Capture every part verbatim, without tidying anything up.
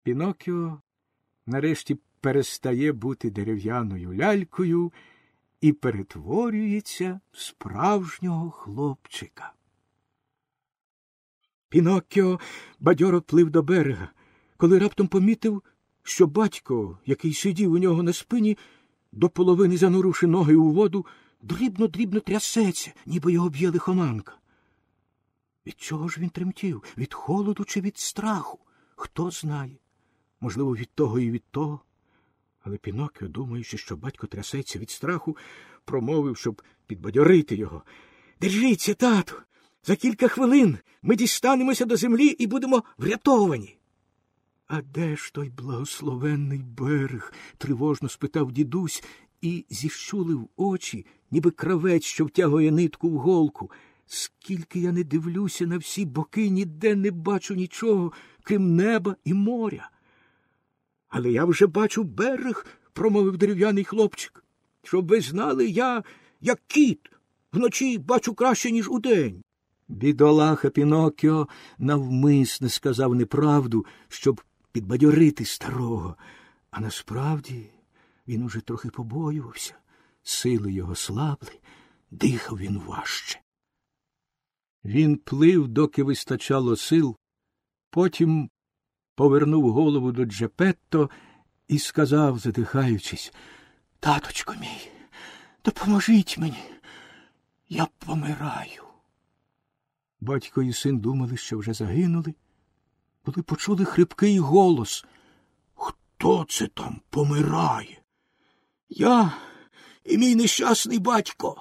Пінокіо нарешті перестає бути дерев'яною лялькою і перетворюється в справжнього хлопчика. Пінокіо бадьоро плив до берега, коли раптом помітив, що батько, який сидів у нього на спині, до половини зануривши ноги у воду, дрібно-дрібно трясеться, ніби його б'є лихоманка. Від чого ж він тремтів? Від холоду чи від страху? Хто знає. Можливо, від того і від того. Але Пінокіо, думаючи, що батько трясеться від страху, промовив, щоб підбадьорити його. «Держіться, тату! За кілька хвилин ми дістанемося до землі і будемо врятовані!» «А де ж той благословенний берег?» – тривожно спитав дідусь і зіщулив очі, ніби кравець, що втягує нитку в голку. «Скільки я не дивлюся на всі боки, ніде не бачу нічого, крім неба і моря». «Але я вже бачу берег», – промовив дерев'яний хлопчик. «Щоб ви знали, я, як кіт, вночі бачу краще, ніж удень». Бідолаха Пінокіо навмисне сказав неправду, щоб підбадьорити старого, а насправді він уже трохи побоювався, сили його слабли, дихав він важче. Він плив, доки вистачало сил, потім повернув голову до Джепетто і сказав, задихаючись, «Таточко мій, допоможіть мені, я помираю». Батько і син думали, що вже загинули, коли почули хрипкий голос. «Хто це там помирає?» «Я і мій нещасний батько».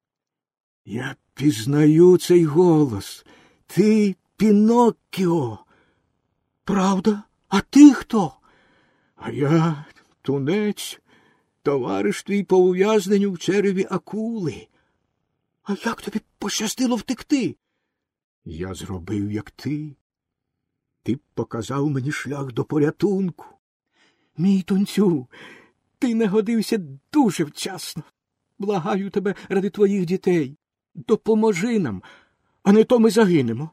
«Я пізнаю цей голос. Ти Пінокіо». «Правда? А ти хто?» «А я Тунець, товариш твій по ув'язненню в череві акули». «А як тобі пощастило втекти?» «Я зробив, як ти. Ти показав мені шлях до порятунку». «Мій Тунцю, ти нагодився дуже вчасно. Благаю тебе ради твоїх дітей. Допоможи нам, а не то ми загинемо».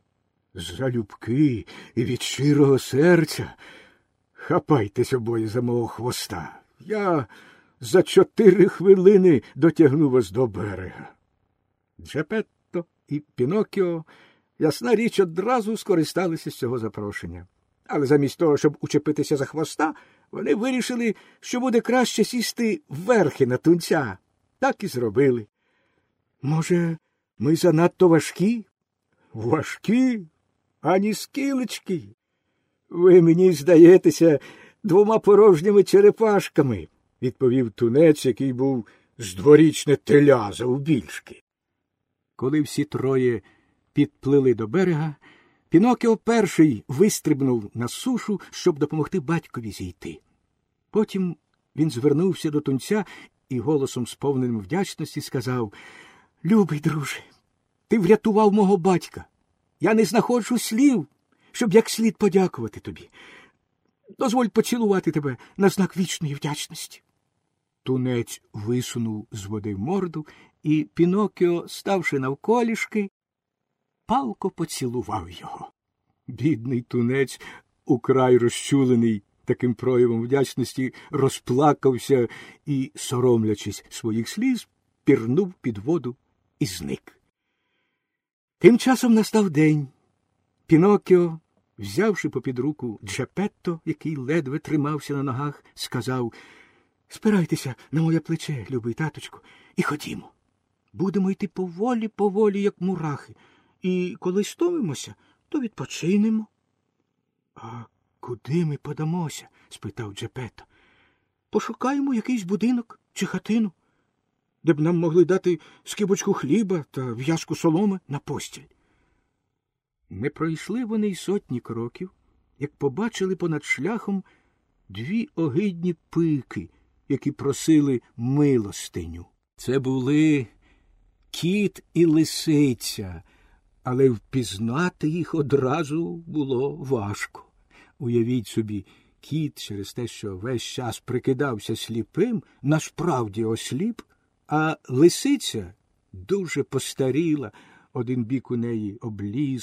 «Залюбки і від щирого серця хапайтесь обоє за мого хвоста. Я за чотири хвилини дотягну вас до берега». Джепетто і Пінокіо, ясна річ, одразу скористалися з цього запрошення. Але замість того, щоб учепитися за хвоста, вони вирішили, що буде краще сісти верхи на Тунця. Так і зробили. «Може, ми занадто важкі?» «Важкі? Ані скілечки. Ви мені здаєтеся двома порожніми черепашками», – відповів Тунець, який був з дворічне теля завбільшки. Коли всі троє підплили до берега, Пінокіо перший вистрибнув на сушу, щоб допомогти батькові зійти. Потім він звернувся до Тунця і голосом, сповненим вдячності, сказав: «Любий друже, ти врятував мого батька. Я не знаходжу слів, щоб як слід подякувати тобі. Дозволь поцілувати тебе на знак вічної вдячності». Тунець висунув з води морду, і Пінокіо, ставши навколішки, палко поцілував його. Бідний Тунець, украй розчулений таким проявом вдячності, розплакався і, соромлячись своїх сліз, пірнув під воду і зник. Тим часом настав день. Пінокіо, взявши попід руку Джепетто, який ледве тримався на ногах, сказав: «Спирайтеся на моє плече, любий таточку, і ходімо. Будемо йти поволі-поволі, як мурахи, і коли стомимося, то відпочинемо». «А куди ми подамося?» – спитав Джепетто. «Пошукаємо якийсь будинок чи хатину, де б нам могли дати скибочку хліба та в'язку соломи на постіль». Не пройшли вони й сотні кроків, як побачили понад шляхом дві огидні пики, які просили милостиню. Це були кіт і лисиця, але впізнати їх одразу було важко. Уявіть собі, кіт через те, що весь час прикидався сліпим, насправді осліп, а лисиця дуже постаріла, один бік у неї обліз,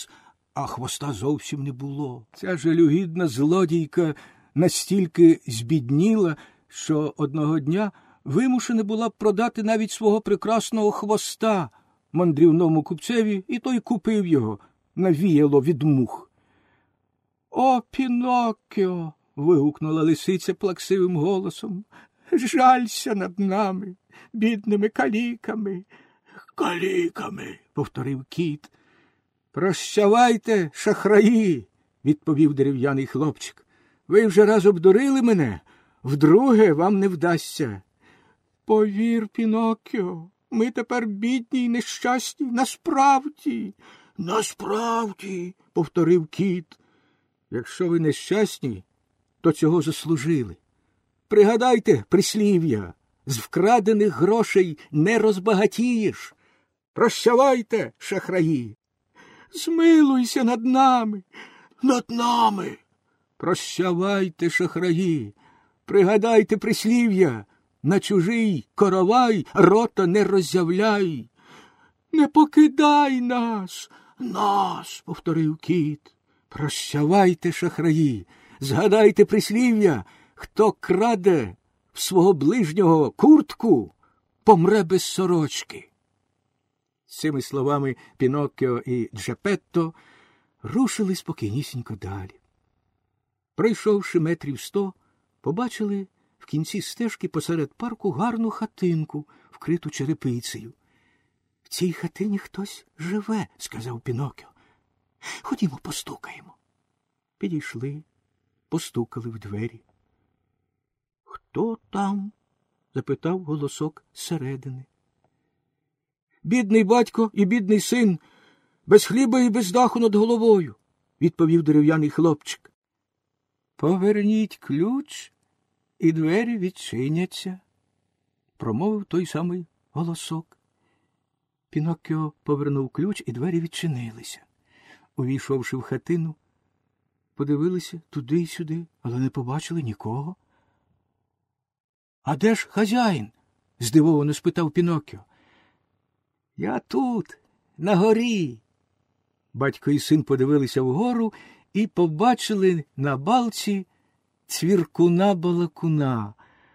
а хвоста зовсім не було. Ця жалюгідна злодійка настільки збідніла, що одного дня вимушена була б продати навіть свого прекрасного хвоста мандрівному купцеві, і той купив його, навіяло від мух. «О, Піноккіо!» – вигукнула лисиця плаксивим голосом. «Жалься над нами, бідними каліками!» «Каліками!» – повторив кіт. «Прощавайте, шахраї!» – відповів дерев'яний хлопчик. «Ви вже раз обдурили мене, вдруге вам не вдасться». «Повір, Піноккіо, ми тепер бідні й нещасні, насправді!» «Насправді!» – повторив кіт. «Якщо ви нещасні, то цього заслужили. Пригадайте прислів'я, з вкрадених грошей не розбагатієш. Прощавайте, шахраї!» «Змилуйся над нами, над нами!» «Прощавайте, шахраї! Пригадайте прислів'я, на чужий коровай рота не роззявляй!» «Не покидай нас!» «Нас!» – повторив кіт. «Прощавайте, шахраї! Згадайте прислів'я, хто краде в свого ближнього куртку, помре без сорочки!» З цими словами Піноккіо і Джепетто рушили спокійнісінько далі. Пройшовши метрів сто, побачили в кінці стежки посеред парку гарну хатинку, вкриту черепицею. «В цій хатині хтось живе», – сказав Піноккіо. «Ходімо, постукаємо». Підійшли, постукали в двері. «Хто там?» – запитав голосок зсередини. «Бідний батько і бідний син, без хліба і без даху над головою», – відповів дерев'яний хлопчик. «Поверніть ключ, і двері відчиняться», – промовив той самий голосок. Піноккіо повернув ключ, і двері відчинилися. Увійшовши в хатину, подивилися туди й сюди, але не побачили нікого. «А де ж хазяїн?» – здивовано спитав Піноккіо. «Я тут, на горі». Батько і син подивилися вгору і побачили на балці цвіркуна-балакуна.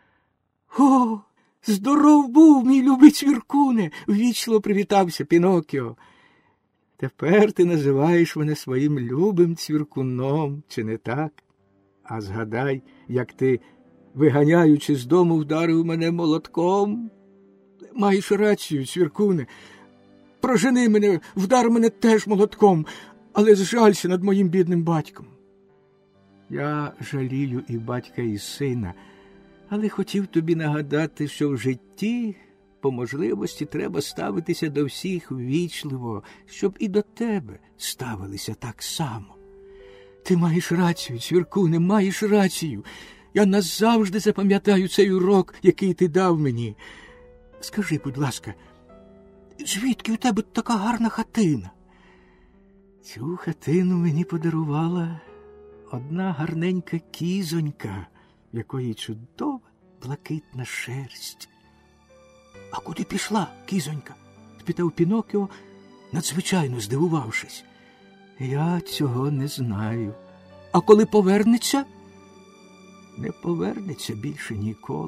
«О, здоров був, мій любий цвіркуне!» – ввічливо привітався Піноккіо. «Тепер ти називаєш мене своїм любим цвіркуном, чи не так? А згадай, як ти, виганяючи з дому, вдарив мене молотком. Маєш рацію, цвіркуне. Прожени мене, вдар мене теж молотком, але зжалься над моїм бідним батьком». «Я жалію і батька, і сина, але хотів тобі нагадати, що в житті по можливості треба ставитися до всіх ввічливо, щоб і до тебе ставилися так само». «Ти маєш рацію, цвіркуне, маєш рацію. Я назавжди запам'ятаю цей урок, який ти дав мені. Скажи, будь ласка, звідки у тебе така гарна хатина?» «Цю хатину мені подарувала одна гарненька кізонька, в якої чудова блакитна шерсть». «А куди пішла кізонька?» – спитав Піноккіо, надзвичайно здивувавшись. «Я цього не знаю. А коли повернеться?» «Не повернеться більше ніколи.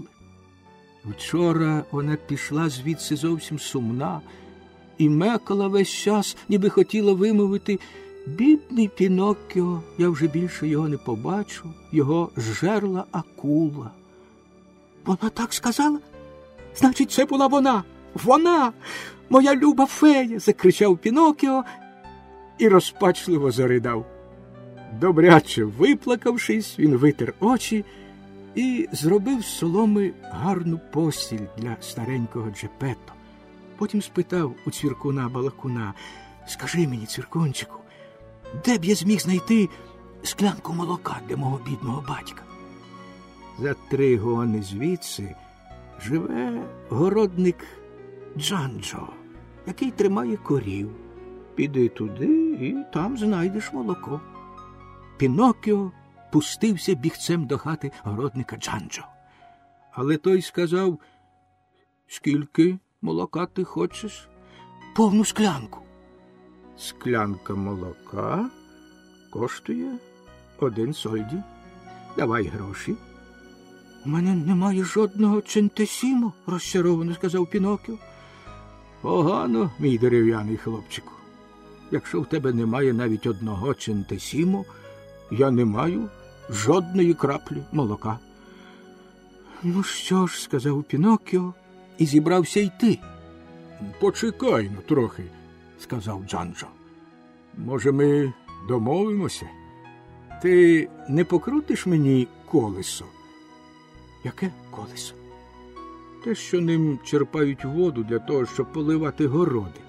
Вчора вона пішла звідси зовсім сумна і мекала весь час, ніби хотіла вимовити: бідний Піноккіо, я вже більше його не побачу, його зжерла акула». «Вона так сказала? Значить, це була вона! Вона! Моя люба фея!» – закричав Піноккіо і розпачливо заридав. Добряче виплакавшись, він витер очі і зробив з соломи гарну постіль для старенького Джепетто. Потім спитав у цвіркуна-балакуна: «Скажи мені, цвіркунчику, де б я зміг знайти склянку молока для мого бідного батька?» «За три гони звідси живе городник Джанджо, який тримає корів. Піди туди і там знайдеш молоко». Піноккіо пустився бігцем до хати городника Джанджо. Але той сказав: «Скільки молока ти хочеш?» «Повну склянку». Склянка молока коштує один сольді. Давай гроші. У мене немає жодного центесімо, розчаровано сказав Пінокіо. Погано, мій дерев'яний хлопчику. Якщо в тебе немає навіть одного центесімо, я не маю жодної краплі молока. Ну що ж, сказав Пінокіо і зібрався йти. Почекай ну трохи, сказав Джанджо. Може, ми домовимося? Ти не покрутиш мені колесо? Яке колесо? Те, що ним черпають воду для того, щоб поливати городи.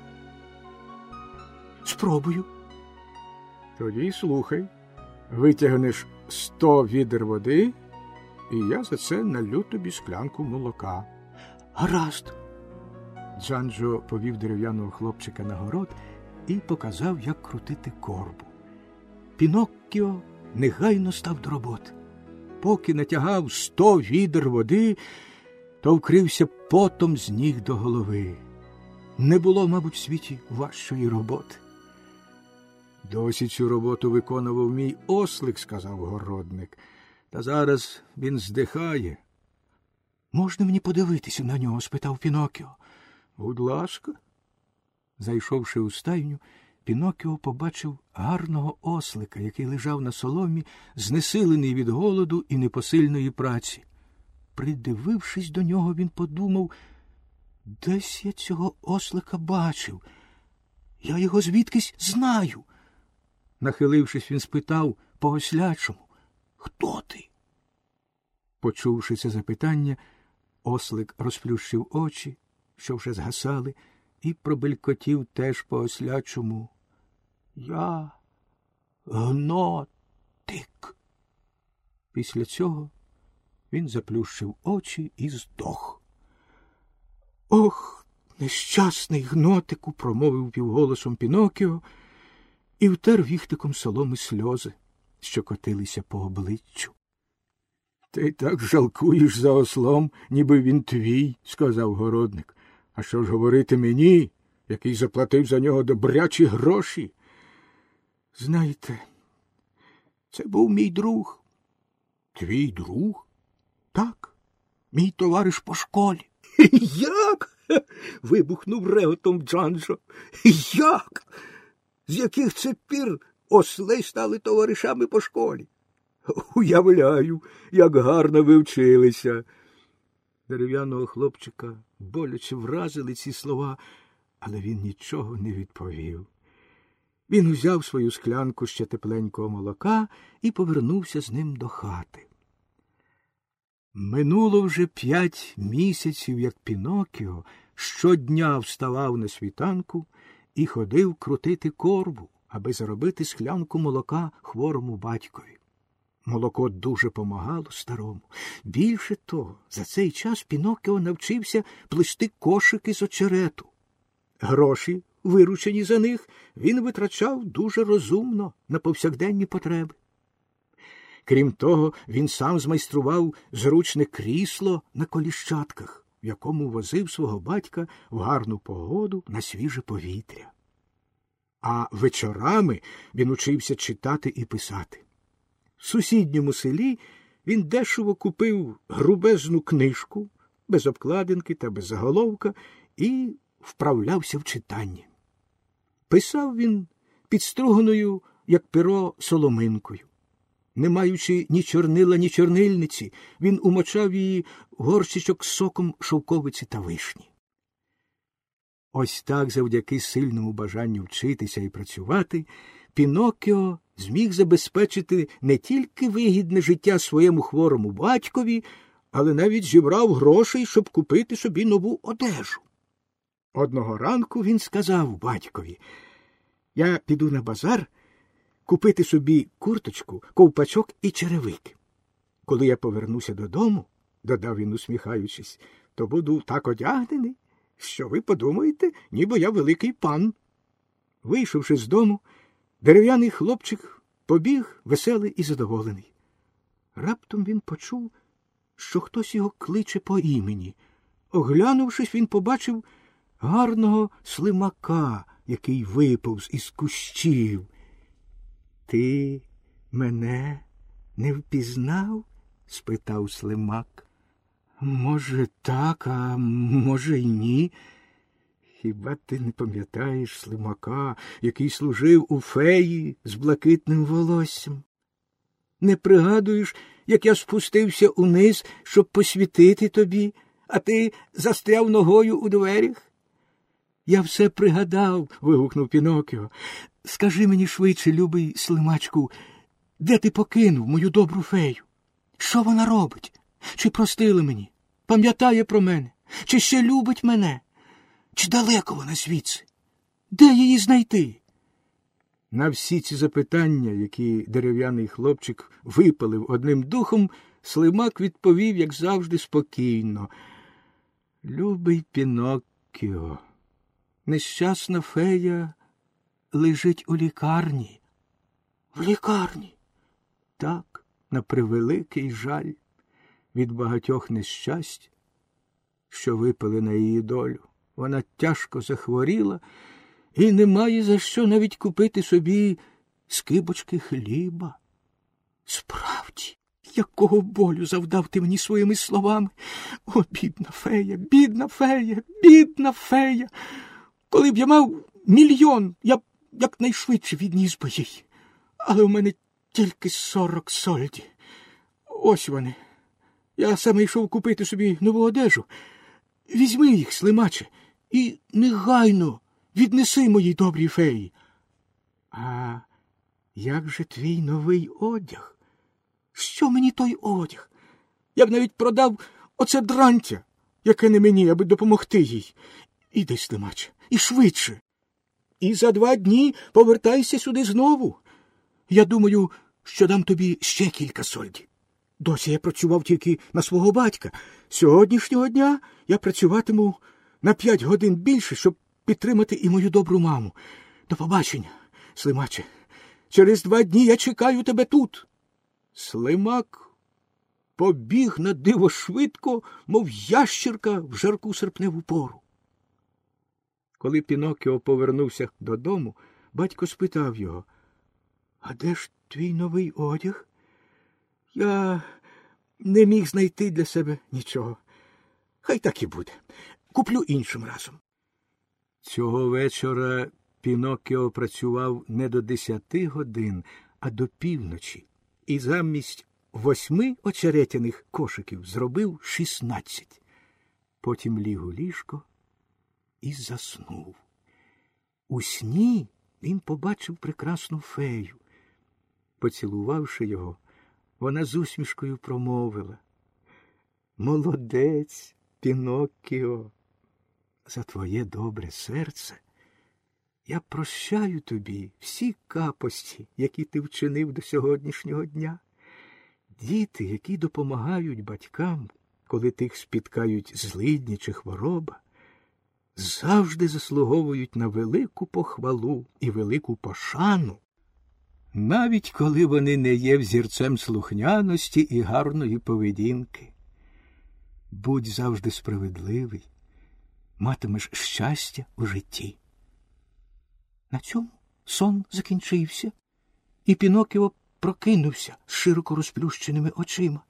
Спробую. Тоді слухай. Витягнеш сто відер води, і я за це налю тобі склянку молока. Гаразд. Джанджо повів дерев'яного хлопчика на город і показав, як крутити корбу. Піноккіо негайно став до роботи. Поки натягав сто відер води, то вкрився потом з ніг до голови. Не було, мабуть, в світі важчої роботи. Досі цю роботу виконував мій ослик, сказав городник. Та зараз він здихає. Можна мені подивитися на нього? Спитав Пінокіо. Будь ласка. Зайшовши у стайню, Пінокіо побачив гарного ослика, який лежав на соломі, знесилений від голоду і непосильної праці. Придивившись до нього, він подумав, десь я цього ослика бачив. Я його звідкись знаю. Нахилившись, він спитав по-ослячому, хто ти? Почувши це запитання, ослик розплющив очі, що вже згасали, і пробелькотів теж по-ослячому. Я гнотик. Після цього він заплющив очі і здох. Ох, нещасний гнотику, промовив півголосом Пінокіо і втер віхтиком соломи сльози, що котилися по обличчю. Ти так жалкуєш за ослом, ніби він твій, сказав городник. А що ж говорити мені, який заплатив за нього добрячі гроші? Знаєте, це був мій друг. Твій друг? Так, мій товариш по школі. Як? Вибухнув реготом Джанджо. Як? З яких це пір осли стали товаришами по школі? Уявляю, як гарно ви вчилися. Дерев'яного хлопчика боляче вразили ці слова, але він нічого не відповів. Він узяв свою склянку ще тепленького молока і повернувся з ним до хати. Минуло вже п'ять місяців, як Пінокіо щодня вставав на світанку і ходив крутити корбу, аби заробити склянку молока хворому батькові. Молоко дуже помагало старому. Більше того, за цей час Пінокіо навчився плести кошики з очерету. Гроші, виручені за них, він витрачав дуже розумно на повсякденні потреби. Крім того, він сам змайстрував зручне крісло на коліщатках, в якому возив свого батька в гарну погоду на свіже повітря. А вечорами він учився читати і писати. В сусідньому селі він дешево купив грубезну книжку, без обкладинки та без заголовка, і вправлявся в читанні. Писав він підструганою, як перо, соломинкою. Не маючи ні чорнила, ні чорнильниці, він умочав її в горщичок з соком шовковиці та вишні. Ось так, завдяки сильному бажанню вчитися і працювати, Пінокіо зміг забезпечити не тільки вигідне життя своєму хворому батькові, але навіть зібрав грошей, щоб купити собі нову одежу. Одного ранку він сказав батькові: «Я піду на базар купити собі курточку, ковпачок і черевики. Коли я повернуся додому, — додав він, усміхаючись, — то буду так одягнений, що ви подумаєте, ніби я великий пан». Вийшовши з дому, дерев'яний хлопчик побіг веселий і задоволений. Раптом він почув, що хтось його кличе по імені. Оглянувшись, він побачив гарного слимака, який виповз із кущів. Ти мене не впізнав? Спитав Слимак. Може, так, а може й ні. Хіба ти не пам'ятаєш Слимака, який служив у феї з блакитним волоссям? Не пригадуєш, як я спустився униз, щоб посвітити тобі, а ти застряв ногою у дверях? Я все пригадав, вигукнув Пінокіо. Скажи мені швидше, любий Слимачку, де ти покинув мою добру фею? Що вона робить? Чи простила мені? Пам'ятає про мене? Чи ще любить мене? Чи далеко вона звідси? Де її знайти? На всі ці запитання, які дерев'яний хлопчик випалив одним духом, Слимак відповів, як завжди, спокійно. Любий Піноккіо, нещасна фея лежить у лікарні. В лікарні? Так, на превеликий жаль, від багатьох нещасть, що випали на її долю. Вона тяжко захворіла і не має за що навіть купити собі скибочки хліба. Справді, якого болю завдав ти мені своїми словами? О, бідна фея, бідна фея, бідна фея! Коли б я мав мільйон, я б якнайшвидше відніс би їй. Але у мене тільки сорок сольді. Ось вони. Я саме йшов купити собі нову одежу. Візьми їх, Слимаче, і негайно віднеси моїй добрій феї. А як же твій новий одяг? Що мені той одяг? Я б навіть продав оце дрантя, яке не мені, аби допомогти їй. Іди, Слимаче, і швидше. І за два дні повертайся сюди знову. Я думаю, що дам тобі ще кілька сольді. Досі я працював тільки на свого батька. Сьогоднішнього дня я працюватиму на п'ять годин більше, щоб підтримати і мою добру маму. До побачення, Слимаче. Через два дні я чекаю тебе тут. Слимак побіг на диво швидко, мов ящірка в жарку серпневу пору. Коли Пінокіо повернувся додому, батько спитав його: «А де ж твій новий одяг?» «Я не міг знайти для себе нічого. Хай так і буде. Куплю іншим разом». Цього вечора Пінокіо працював не до десяти годин, а до півночі. І замість восьми очеретяних кошиків зробив шістнадцять. Потім ліг у ліжко і заснув. У сні він побачив прекрасну фею. Поцілувавши його, вона з усмішкою промовила: «Молодець, Піноккіо, за твоє добре серце я прощаю тобі всі капості, які ти вчинив до сьогоднішнього дня. Діти, які допомагають батькам, коли тих спіткають злидні чи хвороба, завжди заслуговують на велику похвалу і велику пошану, навіть коли вони не є взірцем слухняності і гарної поведінки. Будь завжди справедливий, матимеш щастя у житті». На цьому сон закінчився, і Пінокіо прокинувся з широко розплющеними очима.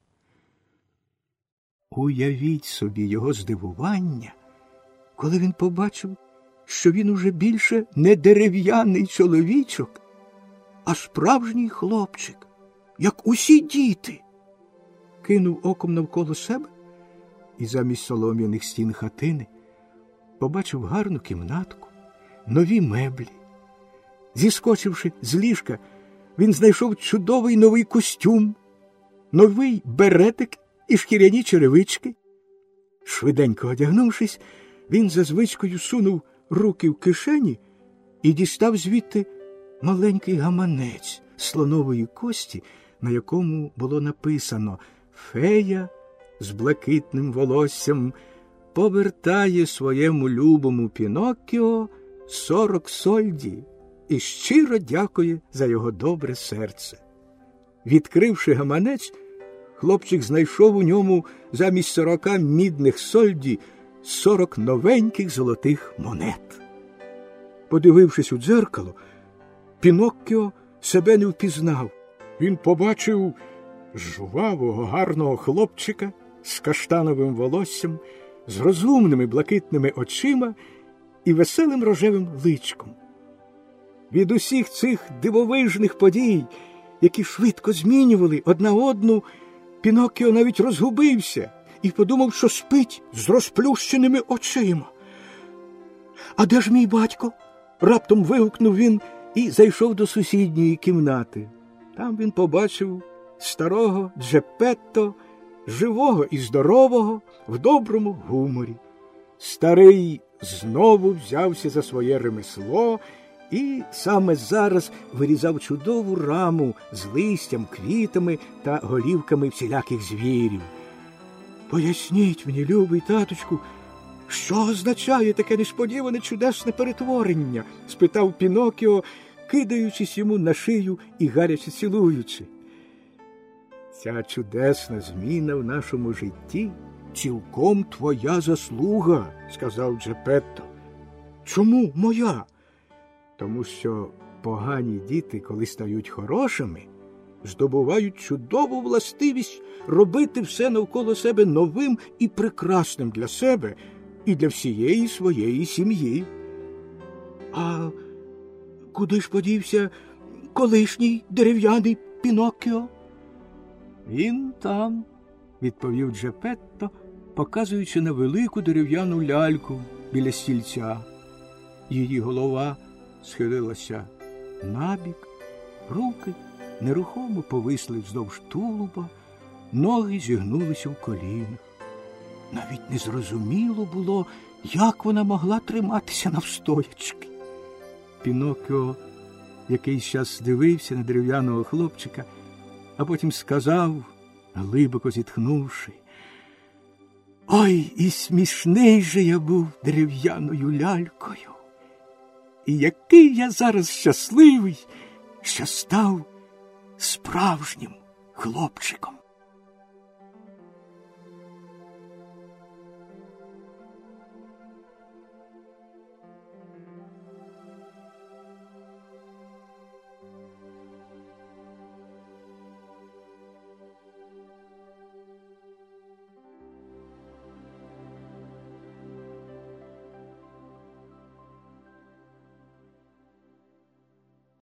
Уявіть собі його здивування, коли він побачив, що він уже більше не дерев'яний чоловічок, а справжній хлопчик, як усі діти. Кинув оком навколо себе і замість солом'яних стін хатини побачив гарну кімнатку, нові меблі. Зіскочивши з ліжка, він знайшов чудовий новий костюм, новий беретик і шкіряні черевички. Швиденько одягнувшись, він за звичкою сунув руки в кишені і дістав звідти маленький гаманець слонової кості, на якому було написано: «Фея з блакитним волоссям повертає своєму любому Піноккіо сорок сольді і щиро дякує за його добре серце». Відкривши гаманець, хлопчик знайшов у ньому замість сорока мідних сольді сорок новеньких золотих монет. Подивившись у дзеркало, Піноккіо себе не впізнав. Він побачив жвавого, гарного хлопчика з каштановим волоссям, з розумними блакитними очима і веселим рожевим личком. Від усіх цих дивовижних подій, які швидко змінювали одна одну, Піноккіо навіть розгубився і подумав, що спить з розплющеними очима. «А де ж мій батько?» – раптом вигукнув він і зайшов до сусідньої кімнати. Там він побачив старого Джепетто, живого і здорового, в доброму гуморі. Старий знову взявся за своє ремесло і саме зараз вирізав чудову раму з листям, квітами та голівками всіляких звірів. «Поясніть мені, любий таточку, що означає таке несподіване чудесне перетворення?» – спитав Піноккіо, кидаючись йому на шию і гаряче цілуючи. «Ця чудесна зміна в нашому житті цілком твоя заслуга», – сказав Джепетто. «Чому моя?» «Тому що погані діти, коли стають хорошими, здобувають чудову властивість робити все навколо себе новим і прекрасним для себе і для всієї своєї сім'ї». «А куди ж подівся колишній дерев'яний Піноккіо?» «Він там», – відповів Джепетто, показуючи на велику дерев'яну ляльку біля стільця. Її голова схилилася набік, руки нерухомо повисли вздовж тулуба, ноги зігнулися в колінах. Навіть незрозуміло було, як вона могла триматися навстоячки. Піноккіо якийсь час дивився на дерев'яного хлопчика, а потім сказав, глибоко зітхнувши: «Ой, і смішний же я був дерев'яною лялькою! І який я зараз щасливий, що став справжнім хлопчиком!»